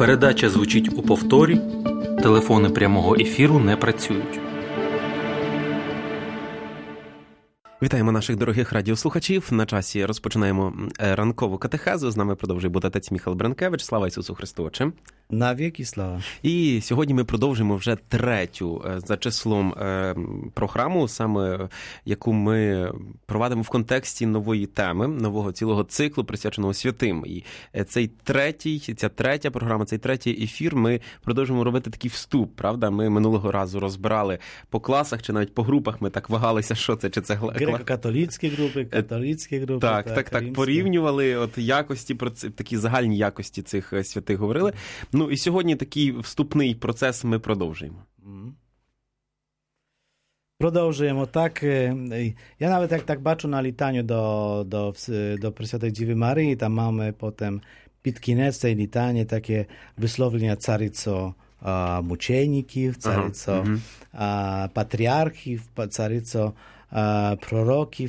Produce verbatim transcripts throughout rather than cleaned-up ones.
Передача звучить у повторі, телефони прямого ефіру не працюють. Вітаємо наших дорогих радіослухачів. На часі розпочинаємо ранкову катехезу. З нами продовжує бути отець Міхал Бренкевич. Слава Ісусу Христу, Отче. Навіки слава. І сьогодні ми продовжуємо вже третю за числом програму, саме яку ми провадимо в контексті нової теми, нового цілого циклу, присвяченого святим. І цей третій, ця третя програма, цей третій ефір ми продовжуємо робити такий вступ, правда? Ми минулого разу розбирали по класах чи навіть по групах, ми так вагалися, що це, чи це греко-католицькі групи, католицькі групи. Так, так, так, так, порівнювали от якості, такі загальні якості цих святих говорили. Ну, і сьогодні такий вступний процес ми продовжуємо. Продовжуємо, так. Я навіть так, так бачу на літанню до, до, до Пресвятої Діви Марії, там mamy potem pід кінець цієї літання таке висловлення царицо а, мучеників, царицо ага, а, патріархів, царицо а, пророків.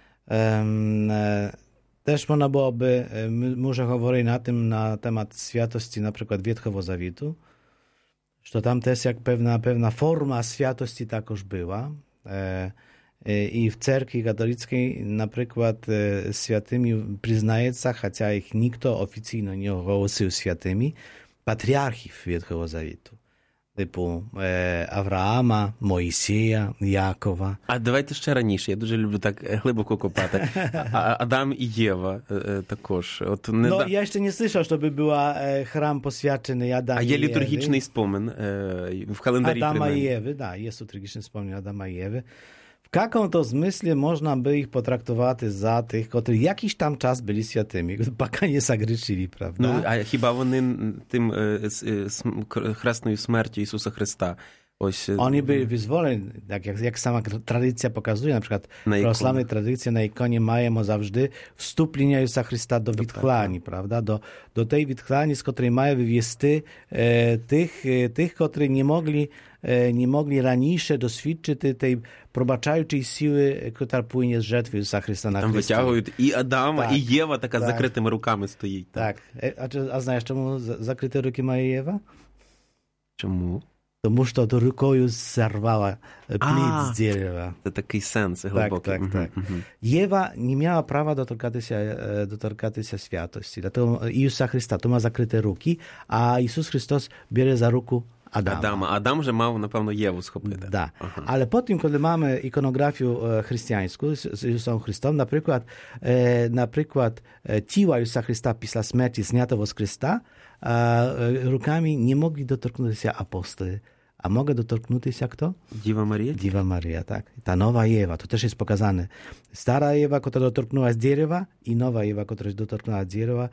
Ем, Też można byłoby, może говорити na tym, na temat świętości na przykład Wietchowego Zawietu, że tam też jak pewna, pewna forma świętości takoż była. I w cerkwi katolickiej na przykład świętymi przyznaje się, chociaż ich nikt oficjalnie nie ogłosił świętymi, patriarchów Wietchowego Zawietu. Типу е, Авраама, Моїсія, Якова. А давайте ще раніше. Я дуже люблю так глибоко копати. А, Адам і Єва е, також. От не no, да... ja jeszcze nie słyszał, żeby była e, храм poświęcony Adama А є літургічний спомин е, в календарі. Adama i Ewy, да, jest liturgiczny wspomnień Adama i Ewy. W jakim to zmyśle można by ich potraktować za tych, którzy jakiś tam czas byli świętymi, поки nie zagrzeszyli, prawda? Ну, а хіба вони тим хресною смертю Ісуса Христа ось... Oni byli wyzwoleni, jak, jak, jak sama tradycja pokazuje, na przykład prawosławnej tradycji na ikonie mają zawsze wstup linia Jezusa Chrysta do witchlani, prawda? Do, do tej witchlani, z której mają wywiesty e, tych, e, tych, którzy nie mogli nie mogli raніше досвідчити tej пробачаючої сили, яка пłynie з жертви Ісуса Христа на Христі. Там витягують і Адама, так, і Єва така так, з закритими руками стоїть. Так. так. А, а знаєш, чому закриті руки має Єва? Чому? Тому що то рукою зірвала плід з дерева. Це такий сенс глибокий. Так, так, так. Угу. Єва не мала права доторкатися, доторкатися святості. Dlatego Ісуса Христа, то має закриті руки, а Ісус Христос бере за руку Adama. Adama. Adam вже мав, напевно, Єву схопити. Да. Ага. Але потім, коли маємо іконографію християнську з Ісусом Христом, наприклад, е, наприклад, тіла Ісуса Христа після смерті знятого з Христа, е, руками не могли доторкнутися апостоли. A mogę dotknąć się kto? Dziwa Maria? Dziwa Maria, tak. Ta nowa Ewa, to też jest pokazane. Stara Ewa, która dotknęła z drzewa i nowa Ewa, która dotknęła z drzewa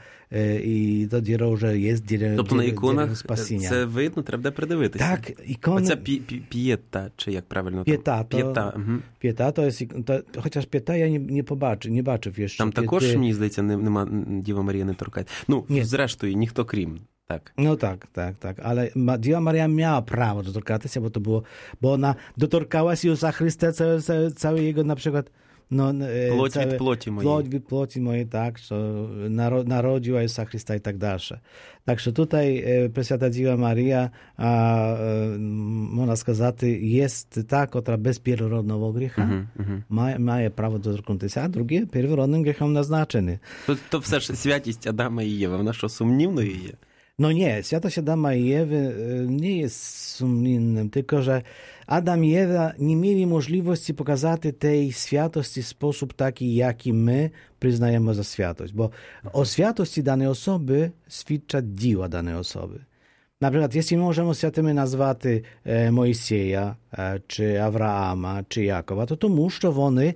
i to drzewo, że jest drzewo Тобто на іконах це видно, треба придивитися. Так, ікони... Оце пі, пі, пієта, чи як правильно? Пієта. Пієта, угу. Пієта, то є, то, хоча пієта я не, не побачив, не бачив. Ще. Там також, пієти... мені здається, нема, Діва Марія не торкає. Ну, Ні. Зрештою, ніхто крім. Tak. No tak, tak, tak, ale Dziewa Maria miała prawo dotorkać się, bo to było, bo ona dotorkała się Jezusa Chrysta, cały, cały, cały jego na przykład no, plotь całe, від плоті моєї. Plotь від плоті моєї, tak, що народила Jezusa Chrysta i tak dalsze. Także tutaj Preswięta Dziewa Maria, a, można сказати, jest ta, która bez pierworodnego grzechu uh-huh, uh-huh. ma, ma prawo dotorknąć się, a drugie pierworodnym grzechem naznaczony. To, to все ж святість Адама і Єви, вона що, сумнівною є? No nie, świętość Adama i Ewy nie jest sumiennym, tylko że Adam i Ewa nie mieli możliwości pokazać tej świętości w sposób taki, jaki my przyznajemy za świętość, bo o świętości danej osoby świadczy dzieła danej osoby. Na przykład, jeśli możemy świętymi nazwać e, Mojsieja, e, czy Abrahama, czy Jakowa, to to muszą oni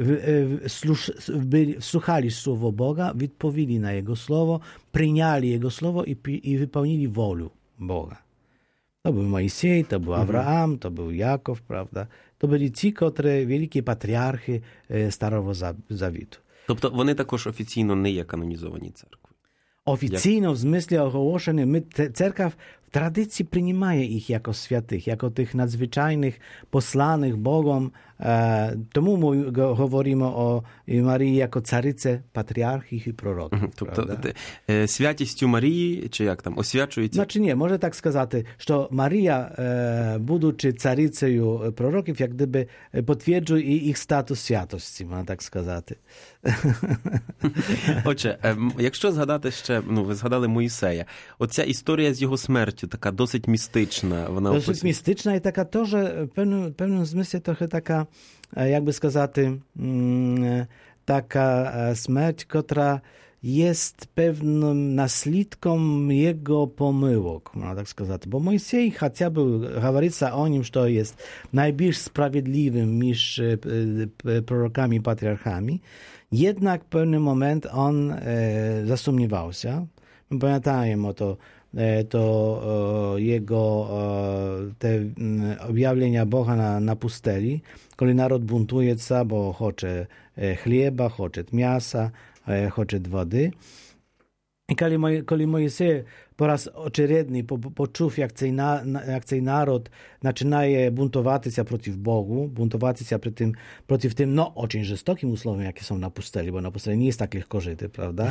wsłuchali słowo Boga, odpowiedzieli na Jego słowo, przyjęli Jego słowo i, i wypełnili wolę Boga. To był Mojsiej, to był Abraham, to był Jakow, prawda? To byli ci, którzy wielkie patriarchy e, Starego Zawietu. Тобто вони також офіційно не є канонізовані церкви? Oficjalnie w zmyśle ogłoszony, my cerkaw w tradycji przyjmuje ich jako świętych, jako tych nadzwyczajnych, poslanych Bogom. E, tomu mu, go, говоримо o Marii jako caryce patriarchów i proroków. Тобто е, святістю Марії, чи як там, освячується? Znaczy nie, może tak сказати, що Марія, e, будучи царицею пророків, як gdyby potwierdził ich status святості, можна так сказати. Отже, е, якщо згадати ще, ну, ви згадали Моїсея, оця історія з його смертю, така досить містична. Вона Досить описана. містична і така теж, в певному, певному змислі, трохи така, як би сказати, taka śmierć, która jest pewnym naslідком jego pomyłek, można tak сказати. Bo Mojsej, chociażby говорится o nim, że jest najbardziej sprawiedliwym niż prorokami i patriarchami, jednak w pewnym moment on e, zasumniewał się. My pamiętajmy o to, to e, jego e, te objawienia Boga na, na pusteli, kiedy naród buntuje się, bo chce chleba, chce mięsa, chce wody. I kiedy Mojsej po raz oczyredny poczuł, jak цей, jak цей naród zaczynaje buntować się przeciw Bogu, buntować się przeciw tym, przeciw tym, no, очень жестоким условиям, jakie są na pusteli, bo na pusteli nie jest tak lekko żyty, prawda?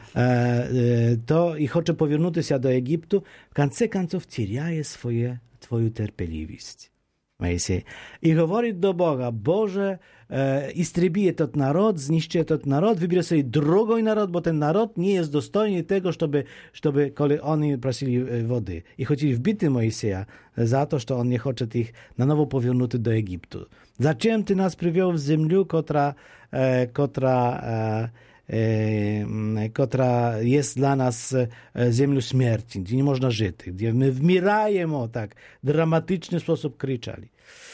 To i chce powrócić się do Egiptu, w końcu końców теряje swoje, swoją cierpliwość. Mojsej. I mówi do Boga, Boże, e, istrebije ten naród, zniszczy ten naród, wybierze sobie drugi naród, bo ten naród nie jest dostojny tego, żeby, żeby kiedy oni prosili wody. I chcieli wbity Mojsieja za to, że on nie chce ich na nowo powrócić do Egiptu. Zaczem ty nas przywiózł w ziemię, która, e, która e, która jest dla nas ziemią śmierci, gdzie nie można żyć, gdzie my wmirajemy, o tak, dramatyczny sposób krzyczeli.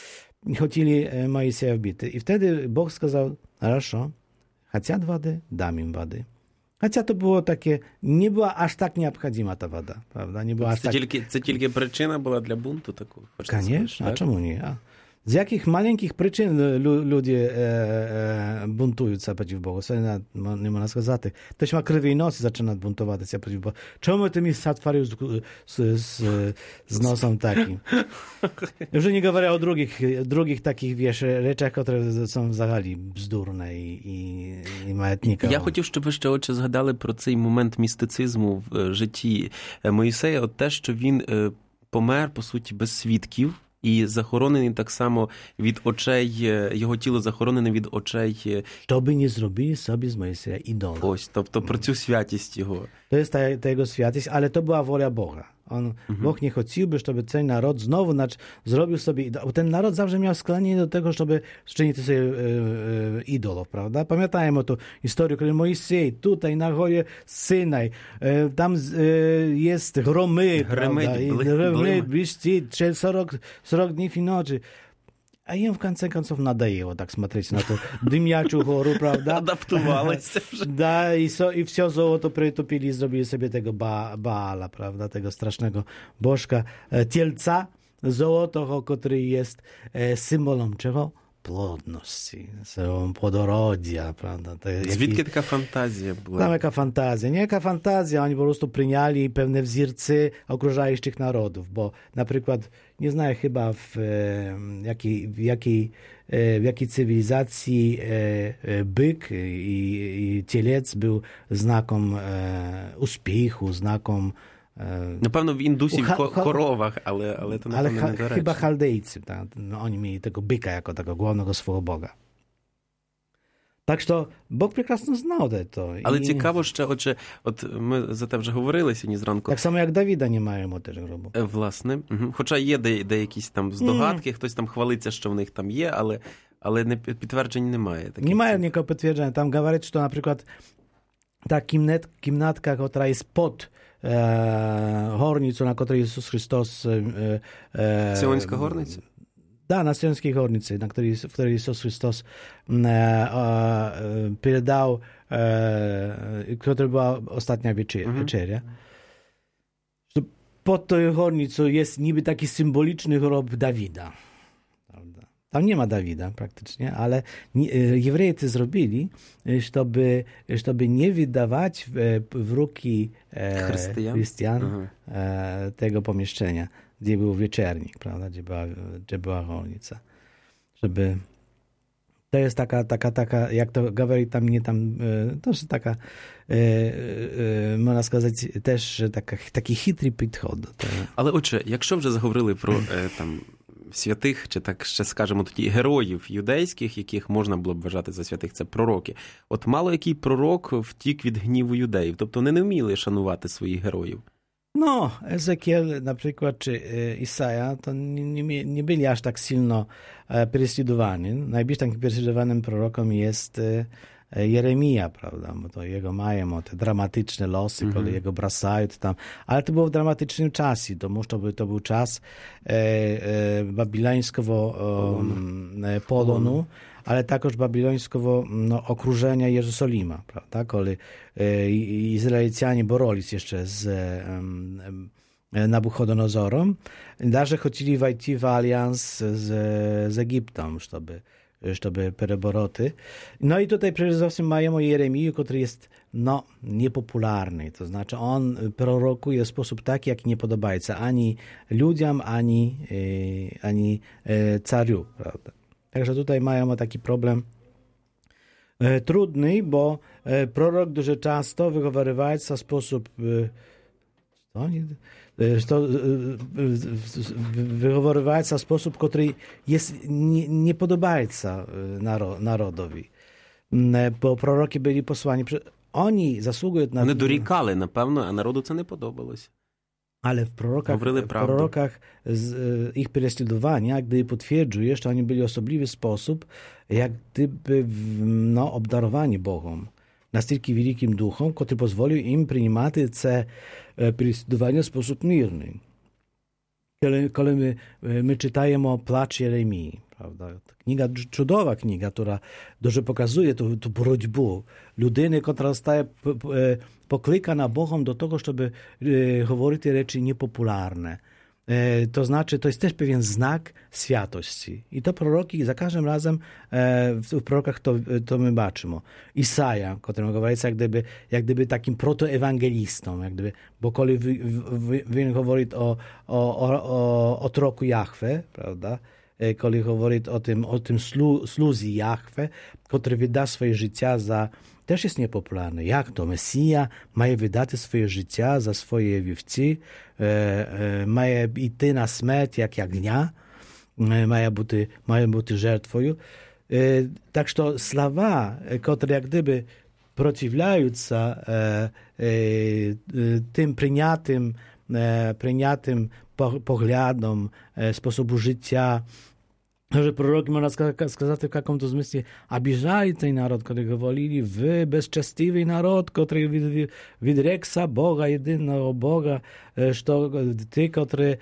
Chcieli Mojsieja wbity. I wtedy Bóg сказал, хорошо, хотят wody, dam im wody. Chociaż to było takie, nie była aż tak nieobchodzima ta woda, prawda? Nie była aż Це, tak... тільки, це тільки причина була для бунту такого? Конечно, a czemu nie? A z jakich maleńkich przyczyn lu, ludzie e, e, buntują się przeciw Bogu? Co nie, nie można сказać. Ktoś ma krwi nos i zaczyna buntować się przeciw Bogu. Czemu ty mi zatwarił z, z, z, z nosem takim? Już nie mówię o drugich, drugich takich, wiesz, rzeczach, które są взагалі bzdurne i, i, i majetnika. Я хотів, щоб ви ще отже згадали про цей момент містицизму в житті Моїсея, от те, що він помер, по суті, без свідків, і захоронений так само від очей, його тіло захоронене від очей. Щоб не зробили собі з Mojsieja idola. Ось, тобто про цю святість його. To jest ta, ta jego świętość, ale to była wola Boga. On, mhm. Bóg nie chciałby, żeby ten naród znowu nac, zrobił sobie idol. Ten naród zawsze miał sklonienie do tego, żeby czynić sobie e, e, idolów, prawda? Pamiętajmy tą historię, kiedy Mojsej tutaj na górze Synaj, e, tam e, jest gromy, prawda? I gromy, bliżci, czterdzieści dni i nocy. A im w końcu końców nadajęło tak смотреть na to dymiaczą chorą, prawda? Adaptowałeś się. Da, i, so, i все złoto przytopili i zrobili sobie tego ba, Baala, prawda? Tego strasznego bożka, cielca złotego, który jest symbolem czego? Plodności, płodorodzia, prawda? Звідки така фантазія була? Tam jaka fantazja. Nie jaka fantazja, oni po prostu przyjęli pewne wzorce okrużających narodów, bo na przykład, nie znam chyba w jakiej, w jakiej, w jakiej cywilizacji byk i, i cielec był znakom uspiechu, znakom. Напевно, в індусі в коровах, але, але to ale напевно недоречно. Chyba Chaldejcy, tak? No, oni mieli tego byka jako tego głównego swojego Boga. Так що Бог прекрасно знав to. Але і... цікаво ще, отже, от ми за те вже говорили сьогодні зранку. Так само, як Давіда не маємо теж гробу. Власне. Угу. Хоча є де, де якісь там здогадки, mm. хтось там хвалиться, що в них там є, але, але не, підтверджень немає. Немає ніякого підтвердження. Там говорять, що, наприклад, ta kimnet, kimnatka, która jest pod e, hornicą, na której Jezus Chrystus... E, e, Syłońska hornica? Da, na Syłońskiej hornicy, na której, w której Jezus Chrystus e, e, przydał, e, która była ostatnia wieczeria. Mhm. wieczeria. Pod tą hornicą jest niby taki symboliczny grob Dawida. Prawda? Tam nie ma Dawida praktycznie, ale Jewreje to zrobili, żeby, żeby nie wydawać w, w ruki Chrystian, chrześcijan e, tego pomieszczenia, gdzie był wieczernik, prawda, gdzie była, gdzie była rolnica. Żeby... To jest taka, taka, taka, jak to говорить, tam nie tam, to jest taka, e, e, можна сказати, теж така, такий хитрий підход. Але отже, якщо вже заговорили про е, там святих, чи так ще скажемо тоді героїв юдейських, яких можна було б вважати за святих, це пророки. От мало який пророк втік від гніву юдеїв, тобто вони не вміли шанувати своїх героїв. No, Ezekiel na przykład, czy Isaja, to nie, nie, nie byli aż tak silno prześladowani. Najbliższym takim prześladowanym prorokiem jest Jeremia, prawda, bo to jego mają te dramatyczne losy, mm-hmm. kiedy jego brasają tam, ale to było w dramatycznym czasie, to, to, był, to był czas e, e, babilońskiego e, polonu, ale także babilońskiego no, okrużenia Jerozolima, prawda, kiedy e, Izraelicjanie boroli się jeszcze z e, Nabuchodonozorem, даже хотели войти в альянс z, z Egiptem, żeby żeby перебороти. No i tutaj przede wszystkim mamy Jeremię, który jest no, niepopularny. To znaczy on prorokuje w sposób taki, jak nie podoba się ani ludziom, ani, e, ani e, cariu. Prawda? Także tutaj mamy taki problem e, trudny, bo e, prorok дуже часто wygowarywaється w sposób e, co? Nie, to wygowarywaється w sposób, który jest, nie, nie podoba się narodowi. Bo proroki byli posłani. Oni zasługują na... Вони дорікали, напевно, а народу це не подобалося. Ale w prorokach, w prorokach z ich prześladowania, gdy potwierdził, że oni byli w osobliwy sposób, jak gdyby no, obdarowani Bogiem. Настільки великим духом, котрий дозволив їм приймати це переслідування в спосіб мирний. Коли, коли ми, ми читаємо «Плач Єремії», правда? Книга, чудова книга, яка дуже показує ту, ту боротьбу людини, яка стає покликана Богом до того, щоб говорити речі непопулярне. To znaczy, to jest też pewien znak świętości. I to proroki za każdym razem w prorokach to, to my baczymy. Isaja, któremu mówi, jak gdyby, jak gdyby takim protoewangelistą, jak gdyby, bo kiedy on mówi o, o, o, o troku Jahwe, prawda? Kiedy mówi o tym, o tym slu, słudzy Jahwe, który wyda swoje życie za też jest niepopularny. Jak to? Mesja ma wydać swoje życie za swoje wiewcy, e, e, ma iść na śmierć jak jagnia, e, ma być, ma być żertwą. E, tak, że słowa, które jak gdyby przeciwlają się e, e, tym przyjętym, e, przyjętym poglądom, e, sposobu życia, że proroki, można сказати, w jakimś zmysle обижають цей народ, który говорили, wy bezczestiwy naród, który wydrek się Boga, jedynego Boga, że ty, który,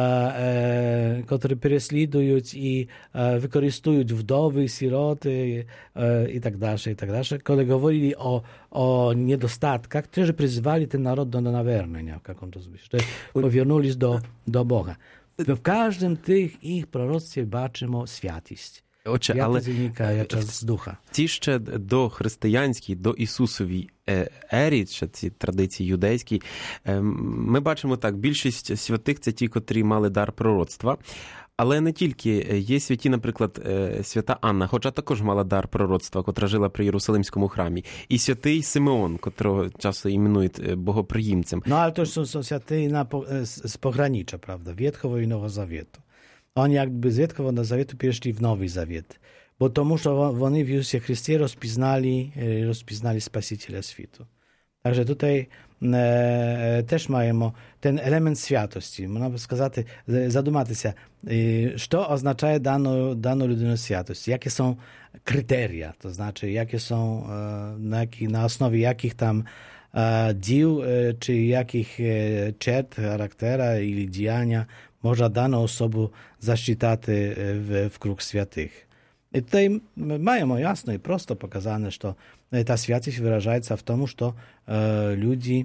e, który prześladują i e, wykorzystują wdowy, siroty e, i tak dalej, i tak dalej. Kiedy mówili o, o niedostatkach, którzy przyzwali ten naród do nawernienia, w jakimś zmysle, powierнулись do, do Boga. W każdym tych ich proroctwie baczymy świętość. Отже, але з духа. Ті ще до християнській, до Ісусовій ері, ще ці традиції юдейські, ми бачимо так, більшість святих – це ті, котрі мали дар пророцтва. Але не тільки. Є святі, наприклад, свята Анна, хоча також мала дар пророцтва, котра жила при Єрусалимському храмі. І святий Симеон, котрого часто іменують богоприємцем. Ну, але to są святі z pogranicza, prawda, Wietchowego i Nowego Zawietu. Oni jakby z Wietchowego Zawietu przeszli w Nowy Zawiet. Bo to muszą, oni w Jezusie Chrystie rozpoznali, rozpoznali Spasiciela światu. Także tutaj e, też mają ten element świętości. Można by сказати, zadumati się, co oznacza daną, daną ludyną świętość, jakie są kryteria, to znaczy, jakie są, na, jaki, na osnowie jakich tam e, dzieł, e, czy jakich e, czert charaktera ili działania można daną osobę zaszczytać w, w krąg świętych. I tutaj mają jasno i prosto pokazane, że ta świętość wyraża się w tym, że e, ludzie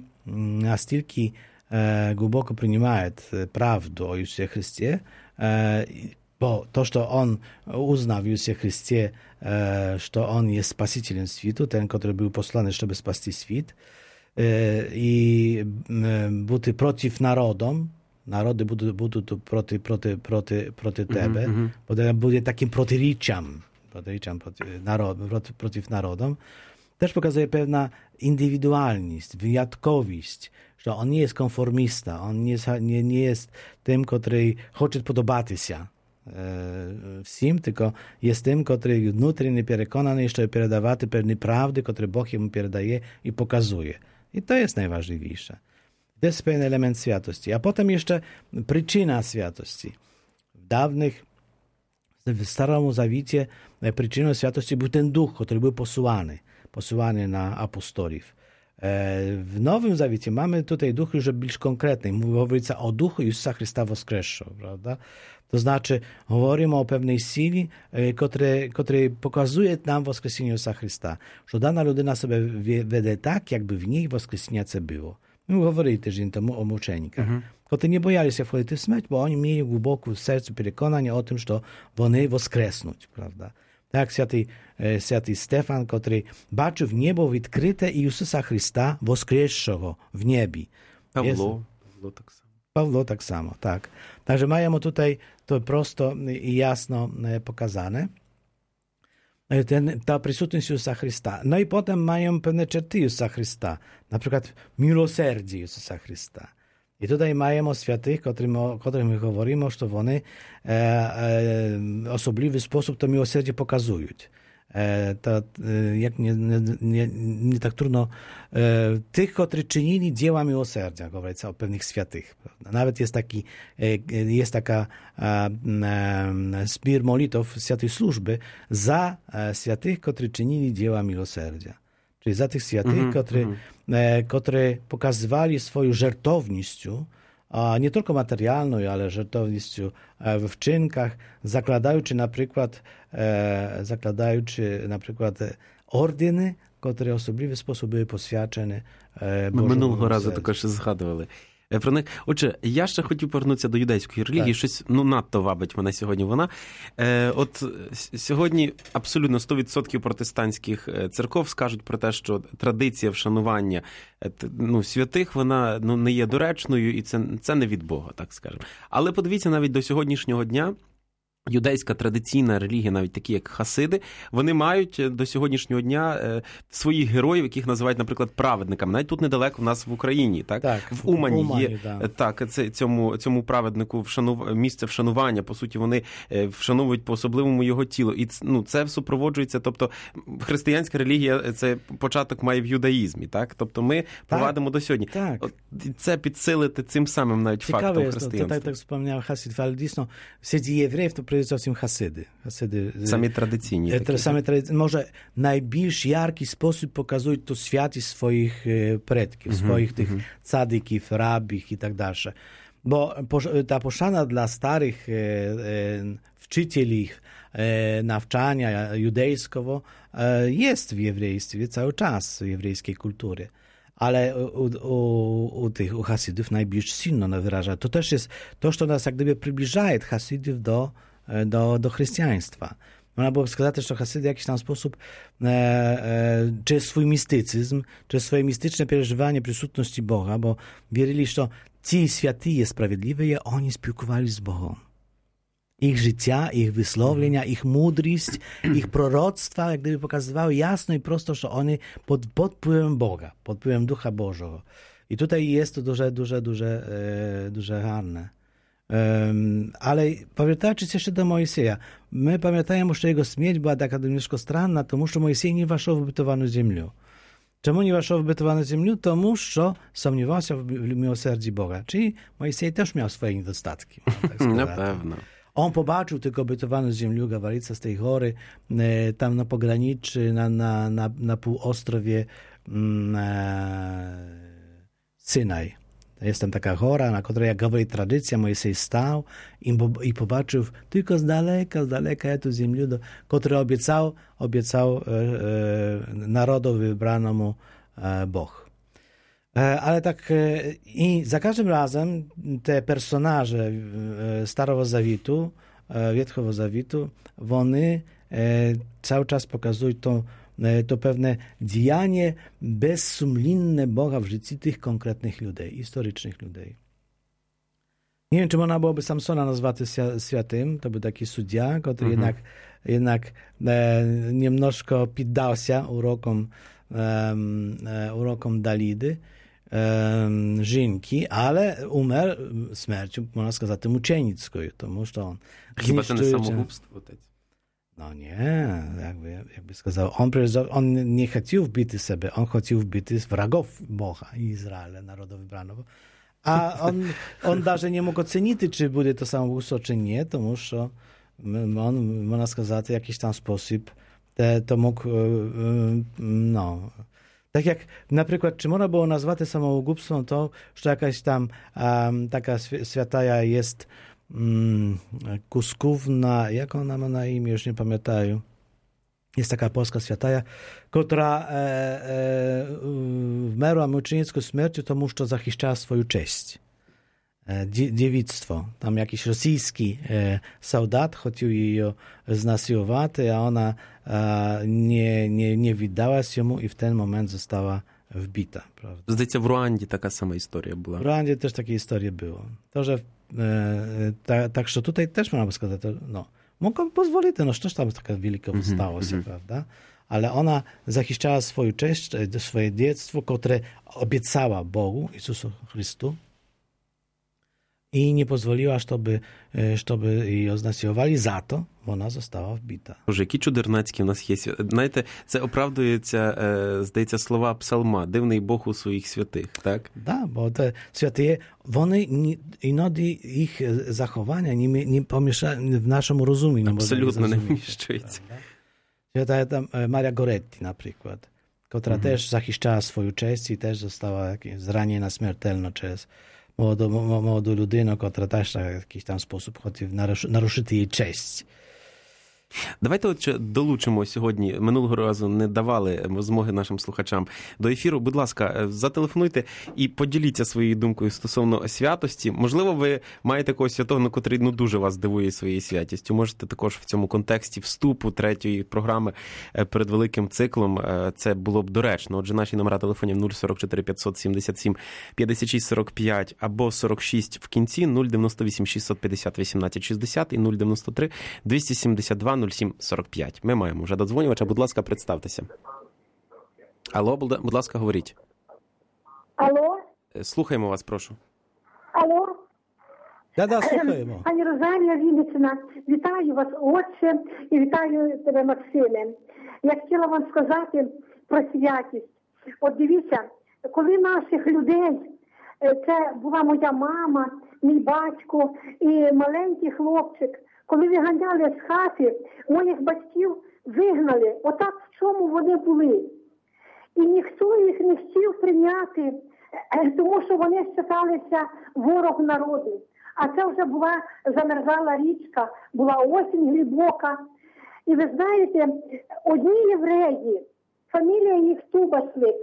настільки e, głęboko przyjmują prawdę o Jezusie Chrystie, e, Bo to, что Он узнал в Иисусе Христе, что Он есть Спасителем світу, ten, który był posłany, żeby spasti świat, i być przeciw narodom, narody będą, będą tu proti, proti, proti, proti tebe, mm-hmm. bo to będzie takim protiryczem, protiryczem proti, narod, proti, przeciw narodom, też pokazuje pewna indywidualność, wyjątkowość, że on nie jest konformista, on nie jest, nie, nie jest tym, który chce podobać się всім, tylko jest tym, który внутрішньо переконаний, що передавати певні правди, które Bóg jemu передає і показує. I to jest najważniejsze. To jest pewien element świętości. A potem jeszcze przyczyna świętości. W dawnych, w Starym Zawicie przyczyną świętości był ten duch, który był posyłany, posyłany na apostolów. W Nowym Zawiecie mamy tutaj duch już bliżej konkretny. Mówi o duchu Jezusa Chrysta Woskreszonego, prawda? To znaczy, mówimy o pewnej sili, która pokazuje nam Woskresenie Jezusa Chrysta. Że dana ludyna sobie wede tak, jakby w niej Woskresenia це było. My mówili też temu o muczenikach. Mhm. Którzy nie bojali się wchodzić w śmierć, bo oni mieli głęboko w sercu przekonanie o tym, że вони woskresnуть, prawda? Tak, święty, święty Stefan, który baczył w niebo odkryte i Jezusa Chrysta Woskreszonego w niebie. Pawło, Pawło tak samo. Pawło tak samo, tak. Także mają tutaj to prosto i jasno pokazane. Ten, ta prysutność Jezusa Chrysta. No i potem mają pewne czerty Jezusa Chrysta. Na przykład miłosierdzie Jezusa Chrysta. I tutaj mają o świętych, o których my mówimy, że oni e, e, osobliwy sposób to miłosierdzie pokazują. To, jak nie, nie, nie tak trudno tych, którzy czynili dzieła miłosierdzia, mówić o pewnych świętych. Nawet jest taki, jest taka zbiór modlitw świętej służby za świętych, którzy czynili dzieła miłosierdzia. Czyli za tych świętych, mm-hmm, którzy, mm-hmm. którzy pokazywali swoją żertownością, a nie tylko materialną, ale żertownością w czynkach, zakładając na przykład, zakładając na przykład ordyny, które w osobliwy sposób były poświadczene Bożому. Ми минулого разу також згадували про них. Отже, я ще хотів повернутися до юдейської релігії. Так. Щось, ну, надто вабить мене сьогодні вона. Е, от сьогодні абсолютно сто відсотків протестантських церков скажуть про те, що традиція вшанування ну, святих, вона ну, не є доречною, і це, це не від Бога, так скажемо. Але подивіться, навіть до сьогоднішнього дня юдейська традиційна релігія, навіть такі, як хасиди, вони мають до сьогоднішнього дня е, своїх героїв, яких називають, наприклад, праведниками. Навіть тут недалеко в нас в Україні, так? Так, в Умані, Умані є да. так, це, цьому, цьому праведнику вшанув, місце вшанування. По суті, вони е, вшановують по-особливому його тіло. І ну, це супроводжується, тобто християнська релігія, це початок має в юдаїзмі, так? Тобто ми так. провадимо до сьогодні. Так. От, це підсилити цим самим навіть Ciekawe фактом jest, християнства. To, tak, tak wspomniałem Hasid, ale dійсно, серед євреїв, то przede wszystkim Hasidy. Hasidy Самі традиційні. Такі, самі традиційні. Може, найбільш яркий спосіб показують ту святість своїх предків, uh-huh, своїх uh-huh. тих цадиків, рабів і так далі. Бо та пошана для старих е, е, вчителів е, навчання юдейського е, є в єврействі cały czas, w єврейській культурі. Ale u, u, u tych u Hasidów najbardziej silno wyraża. To też jest to, co nas jak gdyby przybliża Hasidów do do, do chrześcijaństwa. Można byłoby сказати, że Hasydy w jakiś tam sposób e, e, czy swój mistycyzm, czy swoje mistyczne przeżywanie przysutności Boga, bo wierzyli, że ci święci sprawiedliwe, oni spілкували z Bogiem. Ich życia, ich wysłowienia, ich mądrość, ich proroctwa, jak gdyby pokazywały jasno i prosto, że oni pod, pod wpływem Boga, pod wpływem Ducha Bożego. I tutaj jest to duże, duże, duże, e, duże harne. Um, ale pamiętajcie jeszcze do Mojsieja. My pamiętajmy, że jego śmierć była taka dość stranna, тому що Mojsiej nie weszł w obietowaną ziemię. Czemu nie weszł w obietowaną ziemię? Тому що сумнівав się w miłosierdziu Boga. Czyli Mojsiej też miał swoje niedostatki. Tak na pewno. On pobaczył tylko obietowaną ziemię, Gawarica z tej hory, e, tam na pograniczy, na, na, na, na półostrowie e, Synaj. Jest tam taka chora, na której, jak mówi tradycja, Mojsej stał i, i pobaczył tylko z daleka, z daleka tę ziemię, do, którą obiecał, obiecał e, e, narodowi wybranemu e, Bóg. E, ale tak e, i za każdym razem te personaże e, Starego Zawietu Ветхого Завіту, вони cały czas pokazują to, to pewne działanie bezsumlinne Boga w życiu tych konkretnych ludzi, historycznych ludzi. Nie wiem, czy można byłoby Samsona nazwać świętym, to był taki sędzia, który mhm. jednak, jednak e, niemnożko poddał się urokom, e, urokom Dalidy, e, żynki, ale umarł śmiercią, można сказати, muczenicką. Тому що on Chyba to nie samobójstwo? No nie, jakby, jakby сказав, on, on nie chciał wbity sobie, on chciał wbity wrogów Boga i Izraela, narodu wybranego. A on, on даже nie mógł ocenić, czy będzie to samobójstwo, czy nie, тому що on, można сказати, w jakiś tam sposób te, to mógł, no, tak jak na przykład, czy można było nazwać samobójstwem to, że jakaś tam um, taka święta jest um, Kuskówna, jak ona ma na imię, już nie pamiętam. Jest taka polska święta, która e, e, wmerła muczenicką śmiercią, to muszczo zachiszczała swoją cześć. E, dziewictwo. Tam jakiś rosyjski e, soldat chciał jej znasiłować, a ona e, nie, nie, nie wydała się mu i w ten moment została wbita. Prawda? Zdaється, w Ruandzie taka sama historia była. W Ruandzie też takie historie było. To, że e, ta, tak, że tutaj też można by сказać, to, no, mogą pozwolić, no też tam taka wielka mm-hmm, stało się, mm-hmm. prawda? Ale ona zachiszczała swoją cześć, swoje dziecko, które obiecała Bogu, Jezusu Chrystu i nie pozwoliła, żeby, żeby її ознасилували, за то вона została wbita. Боже, які чудернацькі в нас є. Знаєте, це оправдується, здається, слова псалма. Дивний Бог у своїх святих, так? Да, bo te święte, вони іноді їх zachowania nie, nie pomieszają w naszym rozumieniu. Абсолютно не вміщується. Święta tam Maria Goretti na przykład, która mhm. też zachiszczała swoją cześć i też została zraniona śmiertelno przez młodą, młodą ludynę, która też w jakiś tam sposób хотів нарушити її честь. Давайте от долучимо сьогодні, минулого разу не давали змоги нашим слухачам до ефіру. Будь ласка, зателефонуйте і поділіться своєю думкою стосовно святості. Можливо, ви маєте когось святого, на котрий ну, дуже вас дивує своєю святістю. Можете також в цьому контексті вступу третьої програми перед великим циклом. Це було б доречно. Отже, наші номера телефонів нуль сорок чотири п'ятсот сімдесят сім п'ятдесят шість сорок п'ять або сорок шість в кінці, нуль дев'яносто вісім шістсот п'ятдесят вісімнадцять шістдесят і нуль дев'яносто три двісті сімдесят два нуль сім сорок п'ять. Ми маємо вже додзвонювача. Будь ласка, представтеся. Алло, будь ласка, говоріть. Алло? Слухаємо вас, прошу. Алло? Да-да, слухаємо. Пані Розалія Вінницина, вітаю вас, отче, і вітаю тебе, Максиме. Я хотіла вам сказати про святість. От дивіться, коли наших людей, це була моя мама, мій батько і маленький хлопчик, коли виганяли з хати, моїх батьків вигнали. Отак в чому вони були. І ніхто їх не хотів прийняти, тому що вони вважалися ворог народу. А це вже була замерзала річка, була осінь глибока. І ви знаєте, одні євреї, фамілія їх Тубаслик,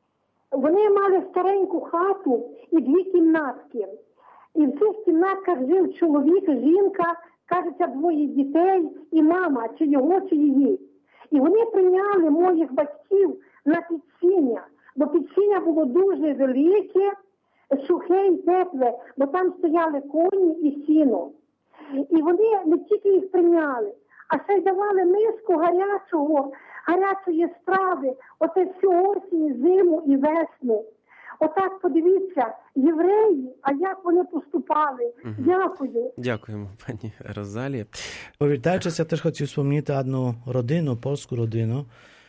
вони мали стареньку хату і дві кімнатки. І в цих кімнатках жив чоловік, жінка, кажеться, двоє дітей і мама, чи його, чи її. І вони прийняли моїх батьків на підсіння, бо підсіння було дуже велике, сухе і тепле, бо там стояли коні і сіно. І вони не тільки їх прийняли, а ще й давали миску гарячого, гарячої страви, оце всю осінь, зиму і весну. Отак, подивіться, євреї, а як вони поступали. Угу. Дякую. Дякуємо, пані Розалія. Повертаючись, я теж хотів вспомнити одну родину, польську родину,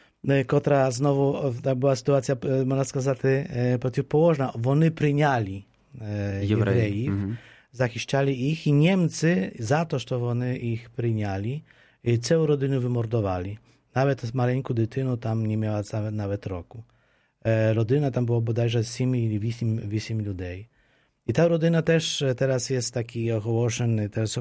котра знову, так була ситуація, можна сказати, протиположна. Вони прийняли євреїв, угу. захищали їх, і німці за те, що вони їх прийняли, і цілу родину вимордували. Навіть маленьку дитину там не мала навіть року. Rodyna tam było bodajże siedem ili osiem ludzi. I ta rodyna też teraz jest taki ogłoszony, teraz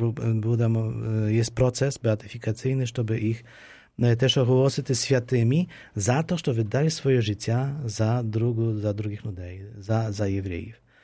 jest proces beatyfikacyjny, żeby ich też ogłosić świętymi za to, że wydali swoje życie za, drugu, za drugich ludzi, za, za Jewrejów.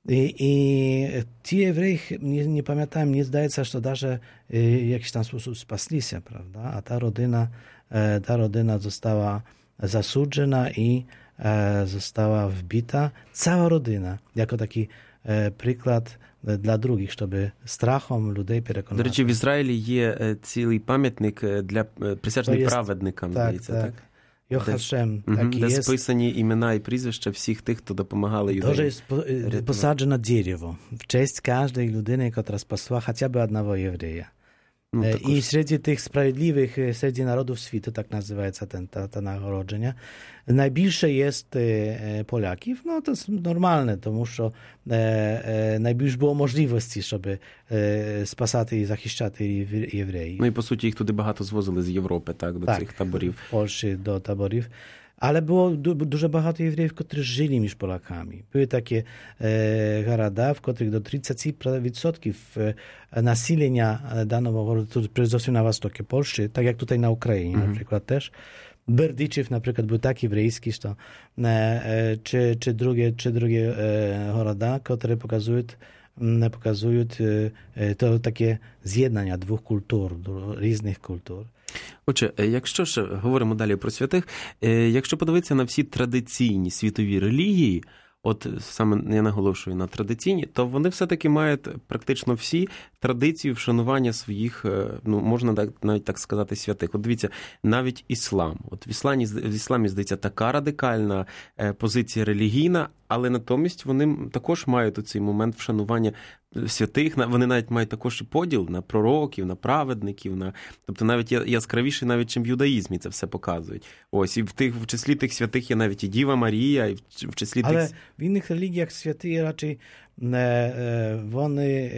I, i ci Jewreji, nie, nie pamiętam, nie zdaje się, że даже w jakiś tam sposób spasli się, prawda? A ta rodzina, ta rodzina została zasudzona i została wbita. Cała rodzina, jako taki przykład dla других, щоб страхом людей переконати. До речі, в Ізраїлі є цілий пам'ятник для присяжних є... праведникам, так, здається, так? так? Йохашем. Де, так, де є... списані імена і прізвища всіх тих, хто допомагали юдеям. Тоже є посаджено дерево в честь кожної людини, яка спасла хоча б одного єврея. No, I wśród tych sprawiedliwych, wśród narodów świata, tak nazywa się ten, ta, ta nagrodzenia, najbliższe jest e, Polaków. No to jest normalne, to że e, e, najbliższe było możliwości, żeby e, spasać i zachiszczać Jewreї. No i po суті їх туди багато звозили з Європи, так, до tak, цих таборів. w Polsce do taborów. Ale było du- dużo багато євреїв, którzy żyli między Polakami. Były takie e, goroda, w których do trzydzieści procent e, nasilenia danego gorodu, przede wszystkim na wschodzie Polski, tak jak tutaj na Ukrainie mm-hmm. na przykład też. Berdyczew na przykład był taki jewryjski, że, e, e, czy, czy drugie, czy drugie e, goroda, które pokazują, m, pokazują e, to takie zjednania dwóch kultur, różnych kultur. Отже, якщо ж говоримо далі про святих, якщо подивитися на всі традиційні світові релігії, от саме я наголошую на традиційні, то вони все-таки мають практично всі традицію вшанування своїх, ну, можна так, навіть так сказати, святих. От дивіться, навіть іслам. От в ісламі, в ісламі, здається, така радикальна позиція релігійна, але натомість вони також мають цей момент вшанування святих, вони навіть мають також і поділ на пророків, на праведників, на... тобто навіть яскравіше, навіть чим в юдаїзмі це все показують. Ось, і в, тих, в числі тих святих є навіть і Діва Марія, і в, в числі але тих... Але в інших релігіях святі радше вони,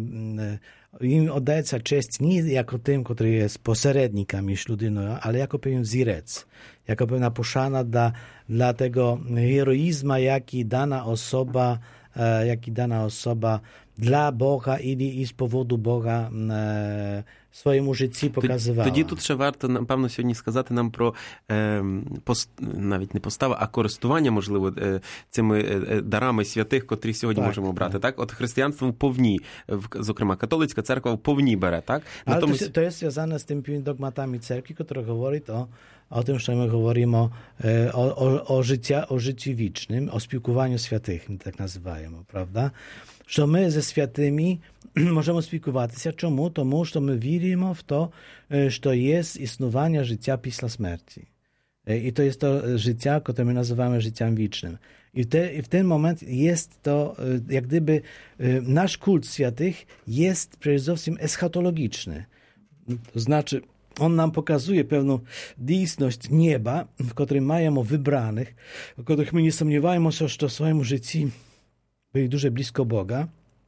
їм віддається честь не як тим, які є посередниками між людиною, але як pewien wzorec, як pewna poszana dla, dla tego heroizmu, jaki dana osoba, jaki dana osoba dla Boga і, і з поводу Бога е, своєму житті показувала. Тоді тут ще варто, напевно, сьогодні сказати нам про е, пост, навіть не поставу, а користування, можливо, е, цими е, дарами святих, котрі сьогодні так, можемо брати. Так. Так? От християнство вповні, зокрема, католицька церква вповні бере, так? Але Натомість... to, to jest związane z tymi dogmatami cerkwi, które mówi o, o tym, że my mówimy o, o, o, życia, o życiu wiecznym, o spілкуванню святих, my tak nazywamy, prawda? Що ми зі святими можемо спілкуватися. Чому? Тому що ми віримо в те, що є існування життя після смерті. І то є то життя, яке ми називаємо життям вічним. І в, те, і в той момент є то, як gdyby, nasz kult świętych jest przede wszystkim eschatologiczny. To znaczy, on nam pokazuje pewną dійсність nieba, w którym mają wybranych, w których my nie sądziewamy się, że w swoim życiu byli дуже blisko Boga,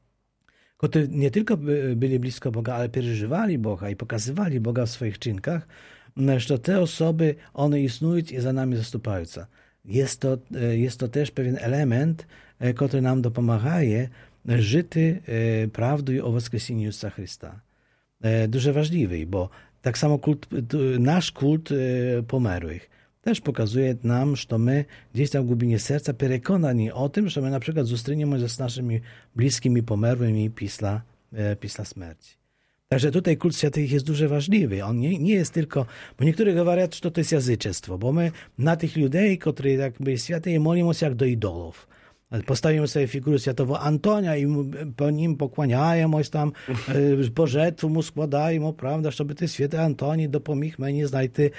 którzy nie tylko byli blisko Boga, ale przeżywali Boga i pokazywali Boga w swoich czynkach, że te osoby, one istnieją i za nami zastępują. Jest to, jest to też pewien element, który nam dopomaga żyć prawdą o wskrzesieniu Jezusa Chrysta. Дуже ważliwy, bo tak samo kult, nasz kult pomarłych też pokazuje nam, że my gdzieś tam w głębinie serca przekonani o tym, że my na przykład zustryniemy się z naszymi bliskimi pomarłymi pisla, pisla śmierci. Także tutaj kult świętych jest дуже ważliwy. On nie, nie jest tylko, bo niektórzy mówią, że to jest jazyczestwo, bo my na tych ludzi, którzy jakby święty, modlimy się jak do idolów. Postawimy sobie figurę świętego Antonia i po nim pokłaniajmy się tam, pożetwu mu składajmy, prawda, żeby ty święty Antoni dopomógł mnie znajти e,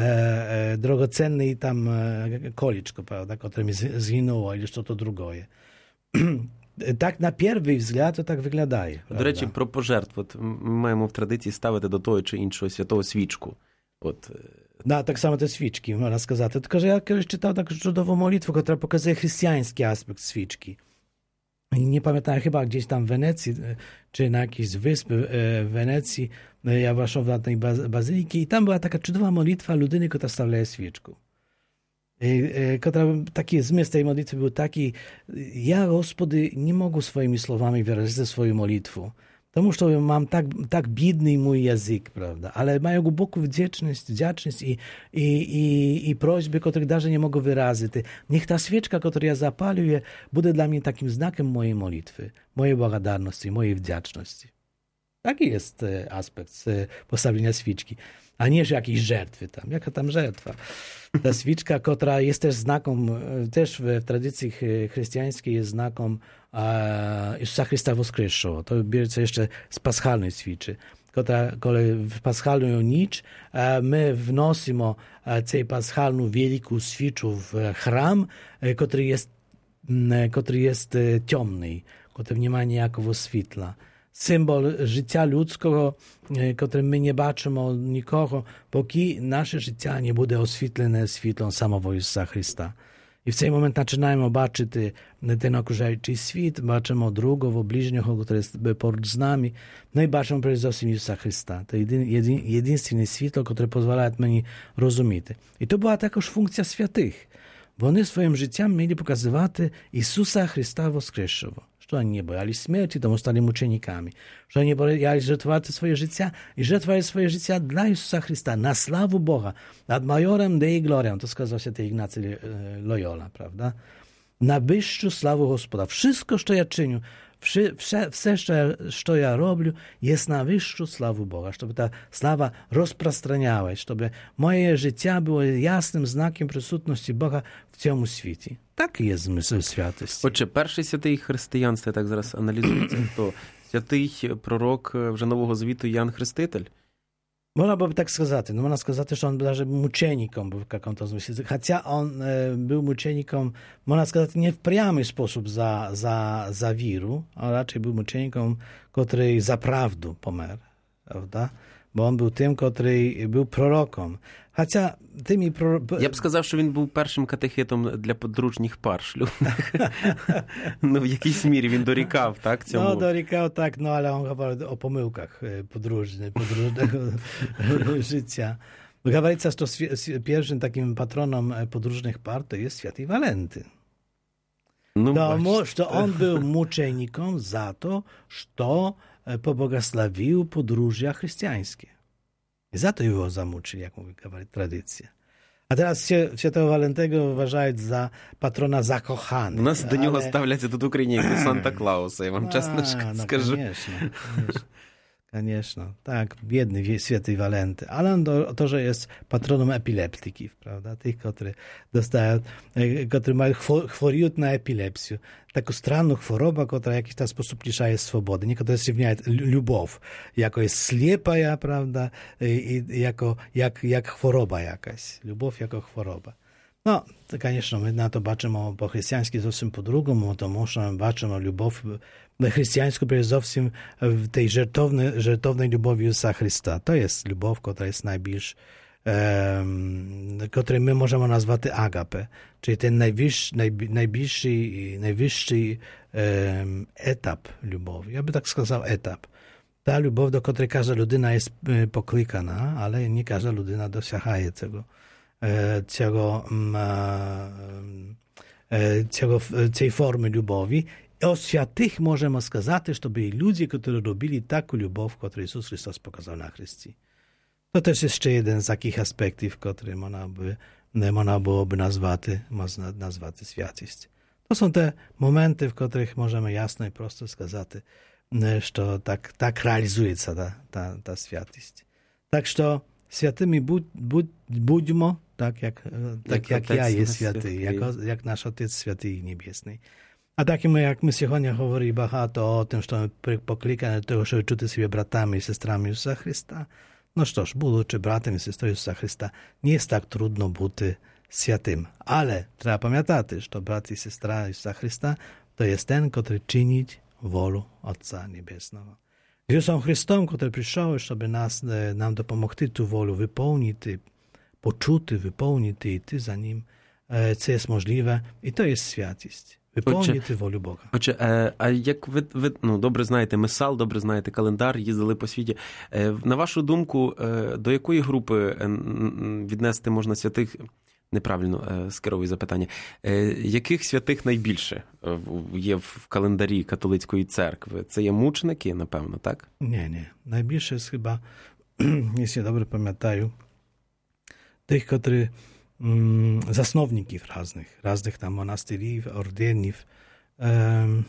e, drogocenny tam e, koliczko, prawda, które mi zginęło, или что-то другое. Так, на перший взгляд, то так виглядає. До речі, про пожертву. От ми маємо в традиції ставити до того чи іншого святого свічку. От. Да, tak samo te świeczki, można сказати. Tylko, że ja kiedyś czytał taką cudową modlitwę, która pokazuje chrześcijański aspekt świeczki. I nie pamiętam, chyba gdzieś tam w Wenecji, czy na jakiejś wyspie w Wenecji, ja weszłem do tej bazyliki i tam była taka cudowa modlitwa ludyny, która stawiała świeczkę. Która, taki zmysł tej modlitwy był taki, ja, Господи, nie mogę swoimi słowami wyrazić swoją modlitwę. Тому що mam tak, tak biedny mój język, prawda? Ale mają głęboką wdzięczność, wdzięczność i, i, i, i prośby, których даже nie mogę wyrazić. Niech ta świeczka, którą ja zapaliłem, będzie dla mnie takim znakiem mojej modlitwy, mojej благодарności, mojej wdzięczności. Taki jest aspekt postawienia świeczki, a nie że jakieś żertwy tam. Jaka tam żertwa? Ta świeczka, która jest też znakiem, też w tradycji chrześcijańskiej jest znakiem Jezusa Chrysta Woskreszonego. To bierze jeszcze z paschalnej świczy. Kiedy w paschalną nicz my wnosimy tę paschalną wielką świeczę w chram, który jest, który jest ciemny, który nie ma niejako światła. Symbol życia ludzkiego, którym my nie baczymy nikogo, póki nasze życie nie będzie oświetlone świetlą samego Jezusa Chrysta. I w ten moment zaczynamy baczyć ten okrużający świat, baczymy drugiego, bliźniego, który jest porucz z nami, no i baczymy przede wszystkim Jezusa Chrysta. To jedyn, jedyn, jedyne światło, które pozwala mnie rozumieć. I to była także funkcja świętych, bo oni swoim życiem mieli pokazywać Jezusa Chrysta Woskreszonego. Że oni nie bojali śmierci, to stali muczenikami. Że oni bojali żertwować swoje życie i żertwowali swoje życie dla Jezusa Chrysta, na sławu Boga, nad majorem Dei Gloriam, to skazał się tej Ignacy Loyola, prawda? Na wyższą sławę Gospoda. Wszystko, co ja czynię, wszystko, co ja robię, jest na wyższą sławę Boga, żeby ta sława rozprostranjała, żeby moje życie było jasnym znakiem присутності Boga w całym świecie. Taki jest zmysł святості. Отже, перший святий християнства, так зараз аналізується, то святий пророк вже Нового Завіту Ян Хреститель. Można by tak сказать. No, można сказать, że on даже muczenikiem był w jakimś sensie. Chociaż on e, był muczenikiem, można сказать, nie w pramy sposób za, za, za wiru, a raczej był muczenikiem, który za prawdę pomerł, prawda? Bo on był tym, który był prorokiem. Chociaż tymi proro... Я б сказав, що він був першим катехетом для подружніх пар шлюбних. Ну, в якійсь мірі він дорікав, так, цьому? No, dorікał, tak, no, ale on mówił o pomyłkach podróżnych, podróżnego życia. Говорится, что pierwszym takim patronem podróżnych par to jest święty Walenty. Ну, Тому що он był muczenikiem za to, że pobłogosławił podróżia chrześcijańskie. I za to jego zamuczyli, jak mówi tradycja. A teraz świętego Walentego uważaють za patrona zakochanych. У нас ale... до нього ставляться тут в Україні як до Санта-Клауса, я вам чесно A, no, скажу. Конечно, конечно. Конечно, tak, biedny święty Walenty, ale on to, to, że jest patronem epileptyków, prawda, tych, którzy dostają, którzy mają chworują na epilepsję, taką stranną chorobę, która w jakiś tam sposób liszuje swobody. Niektórzy zrównają любов, jako jest ślepa, prawda, i, i jako jak, jak choroba jakaś, любов jako choroba. No, to, конечно, my na to baczymy po chrześcijańsku zupełnie po drugому, to możemy baczymy любов chrześcijańską przede wszystkim w tej żertownej, żertownej lubowi Jezusa Chrysta. To jest любов, która jest najbliższa, um, której my możemy nazwać agape, czyli ten najwyższy, naj, najbliższy, najwyższy um, etap lubowi. Ja bym tak сказал etap. Ta lubow, do której każda ludyna jest poklikana, ale nie każda ludyna dosięgaje tego, tego, tego, tej formy lubowi. O świętych możemy сказать, że to byli ludzie, którzy robili taką любов, którą Jezus Chrystus pokazał na Chrystii. To też jeszcze jeden z takich aspektów, który można, by, można byłoby nazwać, nazwać świętość. To są te momenty, w których możemy jasno i prosto сказать, że tak, tak realizuje się ta, ta, ta świętość. Tak, że świętymi bud, bud, budźmy, tak jak, tak jak, jak ja jest święty, jak, jak nasz Ojciec Święty Niebiesny. A takim, jak my сьогодні говоримо багато o tym, że my poklикані do tego, żeby czuć się bratami i siostrami Jezusa Chrysta, no cóż, будучи братами i siostrami Jezusa Chrysta, nie jest tak trudno być świętym. Ale trzeba pamiętać, że brat i siostra Jezusa Chrysta to jest ten, który czyni wolę Ojca Niebieskiego. Jezusem Chrystusem, który przyszedł, żeby nas, nam dopomogć tę wolę wypełnić, poczuć, wypełnić i ty za nim, co jest możliwe. I to jest świętość. Wypełniити волю Бога. Отже, а як ви, ви ну, добре знаєте Мисал, добре знаєте календар, їздили по світі. На вашу думку, до якої групи віднести можна святих неправильно скерую запитання. Яких святих найбільше є в календарі католицької церкви? Це є мученики, напевно, так? Ні, ні. Найбільше хіба, якщо я добре пам'ятаю, тих, котрі м, засновників різних, різних там монастирів, орденів. Ем,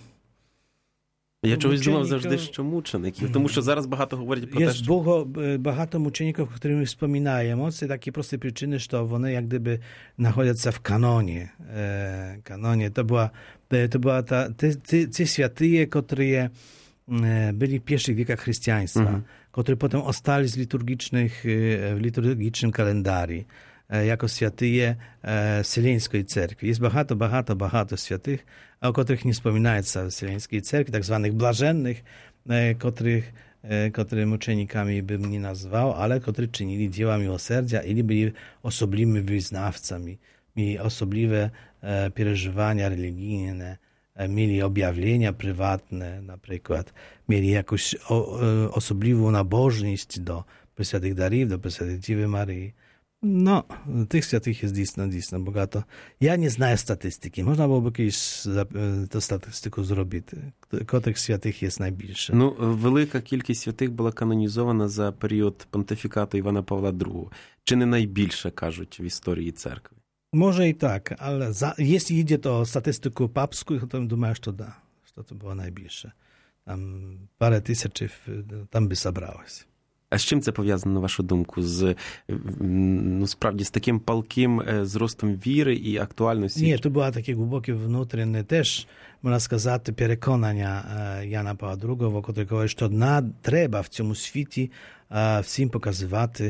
Я чогось мучеників... думав завжди, що мучеників, тому що зараз багато говорять про є те, що... Є багато мучеників, які ми вспоминаємо. Це такі прості причини, що вони як гdyby знаходяться в каноні. Е, каноні. To była, to była ta, te, te, te świętyje, które byli w pierwszych wiekach chrześcijaństwa, mm. które potem ostali z liturgicznych, w liturgicznym kalendarii jako świętyje Wселенskiej Cerkwi. Jest багато, багато, багато świętych, o których nie wspominaється w Wселенskiej Cerkwi, tak zwanych blažennych, których, których uczennikami bym nie nazwał, ale którzy czynili dzieła miłosierdzia ili byli osobliwymi wyznawcami, mieli osobliwe przeżywania religijne, mieli objawienia prywatne, na przykład, mieli jakąś osobliwą nabożność do Prесвятих Дарів, до Пресвятої Діви Марії. No, tych świętych jest dійсно, dійсно багато. Ja nie знаю statystyki. Można byłoby kiedyś tę statystyку зробити. Котрих святих є найбільше? Ну, велика кількість святих була канонізована за період понтифікату Івана Павла другого. Чи не найбільше, кажуть, в історії церкви? Może i tak, ale za, jeśli idzie to o statystykę papską, to думаю, що да, що to było najbliższe. Tam parę tysięcy tam by zabrałoś. А з чим це пов'язано, на вашу думку? З, ну, справді, з таким палким зростом віри і актуальності? Ні, то було таке глибоке внутрішнє теж, можна сказати, переконання Яна Павла другого, який говорить, що треба в цьому світі всім показувати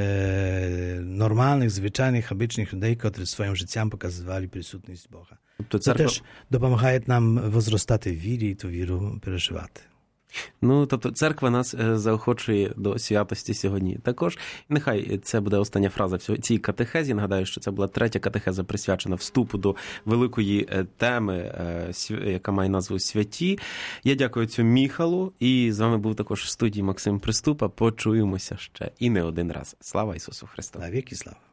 нормальних, звичайних, обичних людей, які своїм життям показували присутність Бога. Тобто церква... Це теж допомагає нам возростати в вірі і ту віру переживати. Ну, тобто церква нас заохочує до святості сьогодні. Також, нехай це буде остання фраза в цій катехезі. Нагадаю, що це була третя катехеза, присвячена вступу до великої теми, яка має назву «Святі». Я дякую цю Міхалу, і з вами був також в студії Максим Приступа. Почуємося ще і не один раз. Слава Ісусу Христу! Навіки слава!